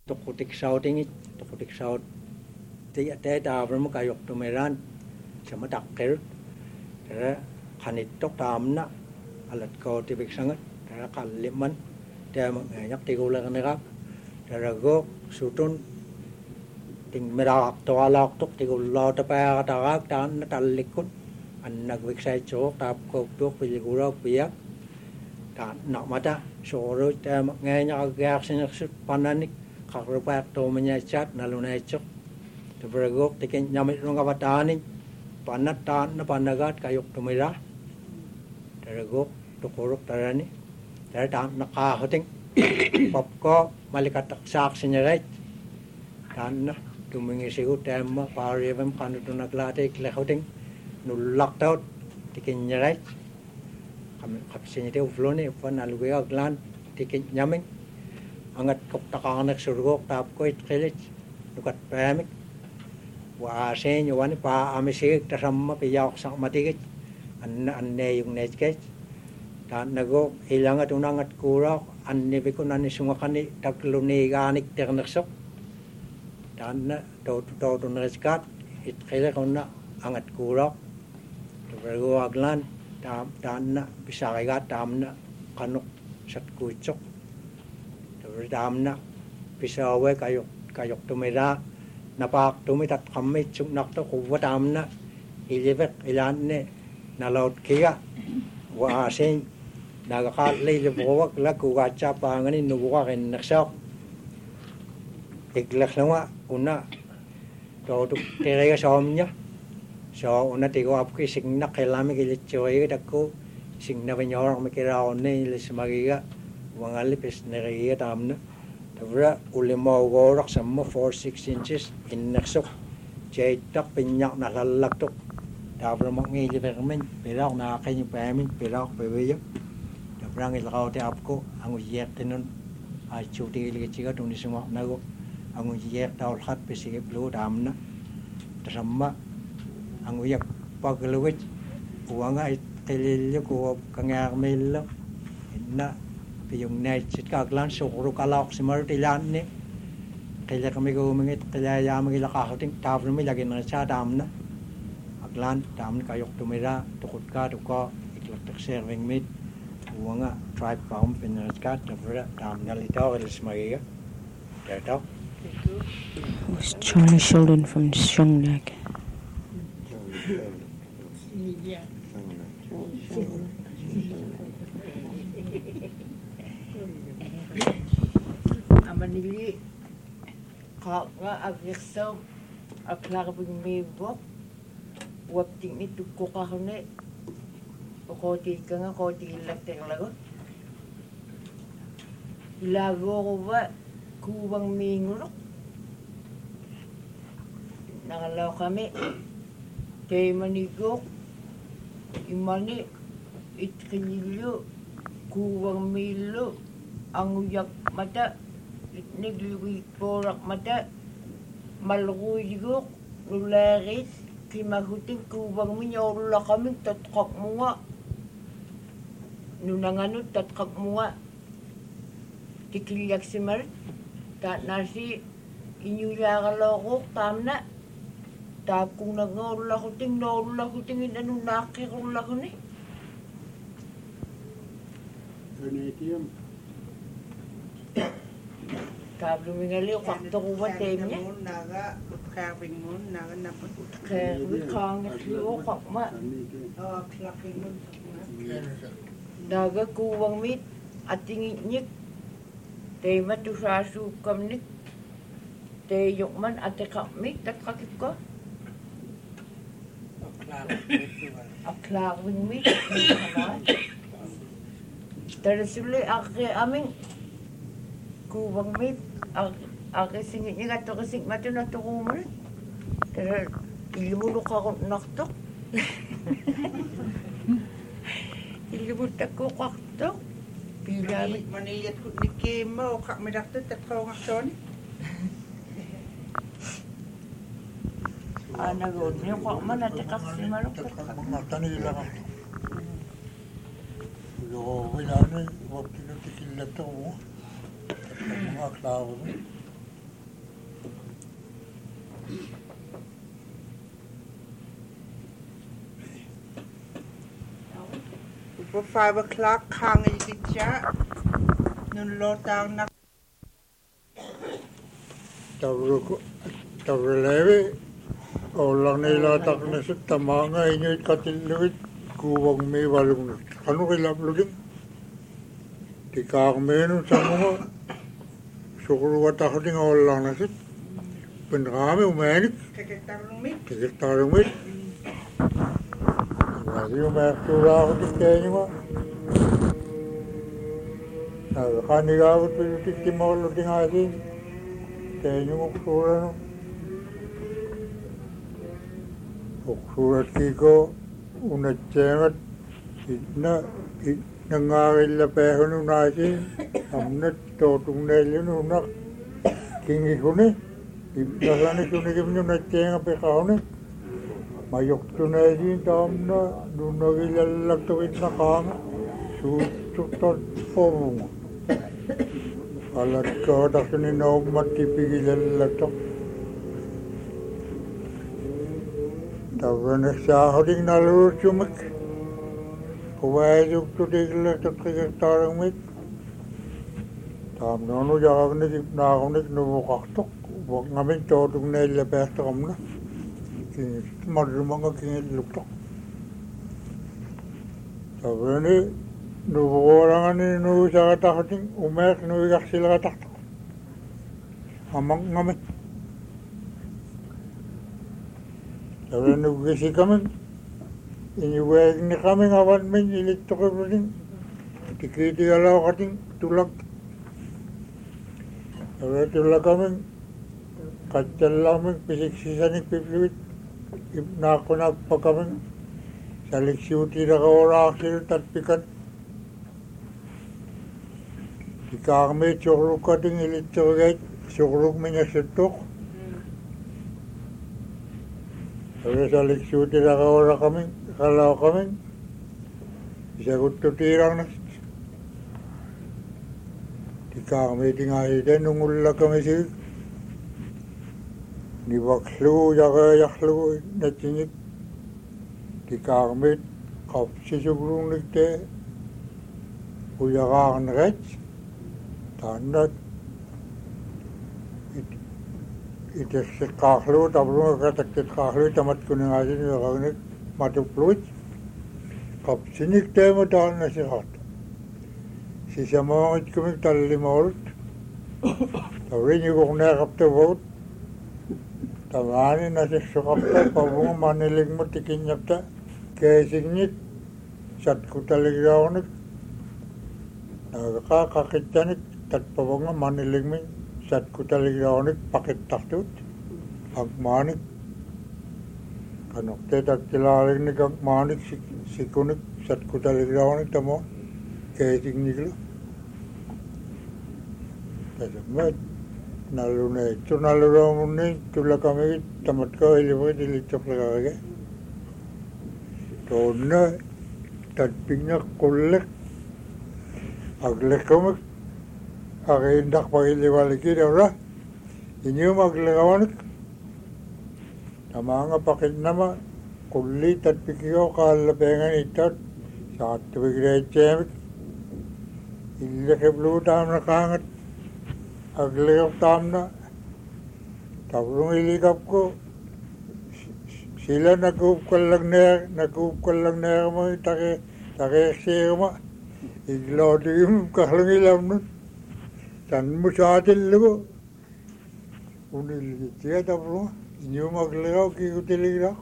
Tokutik shouting tokutik shout te davrum kayok tumeran sama takir tera khanit tok tamna alat ko tibik sangat tera kalliman te yak tigula kanera tera go sutun ting merak to alak tok tigula ta pa ta gak tan talikut annak wiksai chok tap ko tok piligura piak ta nak mata soro te ngai nya gak sinak sut pananik Karupat to menyachat nalunai cok, terbergok tikin nyamit runga batani, panat tan na panagat kayok tumira, terbergok tukuruk tarani, tertan nakahoting, popko malikat sak sinyarait, tan na tumingisigu tema pariyam kanutunak late klehoting, nulak taut tikin nyarait, kami kapsinyite ufloni upan aluga glan tikin nyaming. Angat kok takanak surgok tap ko itkelit nukat pamik wa sen yuan pa amisik tasamma piyak sak matikit anne yung netket tan nago ilangat unangat kurak anne bikunan sungakani takluni ganik ternaksok tan na to neskat itkele konna angat kurak tergo aglan tan na bisaiga tamna kanuk sat kuicok Ramna pisawe kayok tumira napak tumitat kami nak to kuwa tamna ilibet ilanne nalaut kia wa asin nagakat le bowak la kuwa chapa ngani nuwa ken naksak iklak lawa una to tere somnya so una tigo apki singna kelami gilit choy dakko singna banyor mikira onne le smagiga wangali pes neriya tamna tavra ulimo gorak samma 4-6 inches in naksok jay tak pinyak na lalak tok tavra mangi livermen perak na kanyi pamin perak peweya tavra ngil kau te apko angu yek tenun a chuti li chiga tuni suma nago angu yek taul khat pesige blu tamna tasamma angu yak paglewit uanga telil ko kangar mel inna yung net sit kaglan sukro kalak simar tilan ni kaya kami gumingit kaya yamang ilakahoting tavro mi lagi na sa damna aglan damna kayok tumira tukot ka tuko iklak serving meat uanga tribe kaum pinaskat tavra damna litaw ilis magiga dato was Charlie Sheldon from Strongneck. Amanili nga agrekso aklarbing mebo wapting ni tukko kahone okoti kanga koti ilakte lago ilago wa kuwang mingulo nangalaw kami te manigo imani itkilyo kuwang milo ang uyak mata nagluwi porak mata malguyigok nularis kimahuting kuwang minyola kami tatkak mga nunanganut tatkak mga tikilyak simar tat nasi inyulakalokok tamna tap kung nagngorula kuting inanunakirula ko ni Canadian. Kablo mingali waktu kuwa temnya. Naga carving moon naga napot. Kaya kang lo kakma. Oh, clapping moon. Naga kuwang mit ating inyik. Tema tu sasu kamnik. Te yukman ate kamik tak kakip ko. Aklar wing mit. Terusuli ake aming kuwang mit ake singit niya gato kasing matu na tukumul. Pero ilimulok ako naktok. Ilimulok ako kaktok. Pinamit. Maniyat ko ni Kemo kak medakto tatko ngakson. Nagod niyo kak man ate kaksimarok. Matanila ka. Yo, wala na, wag kinatikilap to mo. Mga klaro. For 5 o'clock, Kang Iditya, Nulotang na. Tawrelewi, orang nila tak nasut tamanga inyo katiluit kuwang may walungnut. Ano kilap lugin? Tikak menu sa mga sukuruwa takading orang nasut. Penrami umanik. Kekitarumit. Masih umanik tura ako tikaya mo. Nakakaniga ako pilutik mo luting asin. Kaya mo tura no. Uksurat kiko unat cengat nangangil peho no nasi amnat totung neli no nak kingi kuni ibnasani kuni kimno unat cengat peho ne mayok tu neli tamna dunagi lalak tu itna kang sutot povung alat kau tak sini naum mati pigi lalak tu Tawran sahading nalur cumak, kuwajuk tu digla tu kegiatan mit. Tam nono jawab ni nak ni nubuh kaktuk, buat ngamen codung ni lepas tu kamna. Kini malu manga kini luktok. Tawran ni nubuh orang ni nubuh jaga tahating, umek nubuh kaksil katak. Amang ngamen. Kalau nunggu si kami, ini buat ni kami ngawan men ini tukar berding, tiket kalau kating tulak, kalau tulak kami, kacau kami pisik sisa ni pipit, nak apa kami, salik siuti dah orang akhir terpikat, jika kami curug kating ini curug, curug menyesutuk. Kalau salik suti dah orang kami, kalau kami bisa kutu tirang nas. Jika kami tinggal di nungul kami sih, ni waktu jaga yaklu nacingit. Jika kami kap sisubung nikte, ujaga nget, tanda itu sekahlu, tabung kata sekahlu, tamat kuning aja ni orang ni matu peluit. Kap sini kita mata nasihat. Sisa mau kami tali maut. Tapi ni kau nak kap tu maut. Tawani nasi sukap tu, pabung maniling mati kinyap tu. Kesingit, sat kutali kau ni. Naga kakek ni, tat pabung maniling ni. Sat kutali kau ni paket taktut. Agmanik. Kanok tetak tilarik ni agmanik sikunik sat kutali kau ni tamo. Kesing ni kilo. Tapi nalu ni, tu nalu ramu ni tulah kami tamat kau elimu di licok lagi. Tona tatpingnya kolek. Aglek kami. Agen dak pakai lewat lagi dah orang. Ini maglekawan. Nama angga pakai nama kulli tatpikio kalau pengen itu satu pikir cemik. Illa keblu tam nak angat. Aglek tam na. Tabung ili kapko. Sila nakup kalang ner mo take siapa. Iglo dim kalang ilam nun. Dan musaadil lugu, unil dia tablo, ini maglao kikutilira.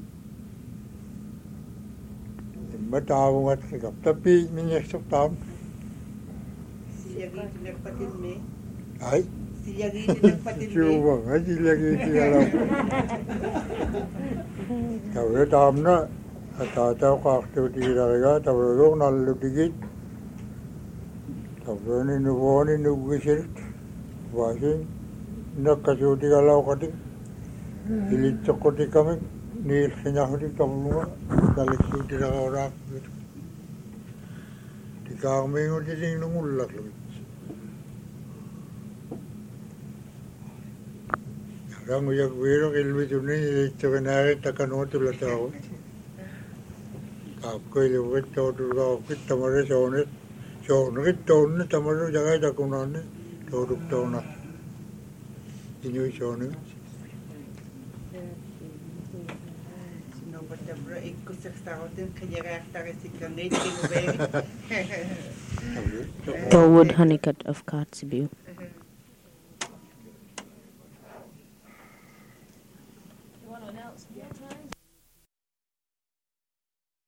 Matawa mat sikap, tapi menyesok tam. Silagi tinagpatin me. Ay. Silagi tinagpatin me. Cuba, ngaji lagi tialam. Kau tam na, atau kaktu tiraga, tablo nalu digit. Tapi ni nunggu sirit, wasin nak kasuti kalau kating, ilit cokoti kami ni senyap di tabungan, kalau kasuti dah orang itu, di kami itu jadi nunggu lagi. Orang yang berok ilmu tu ni ilit cokenari takkan orang tu lah tahu. Koile wito do kita mare sone sone ton tamaru jaga jakunane do tona ini sone no patabra ikku saktaotin kajara tarisikan nei The wood honeycut of Kotzebue.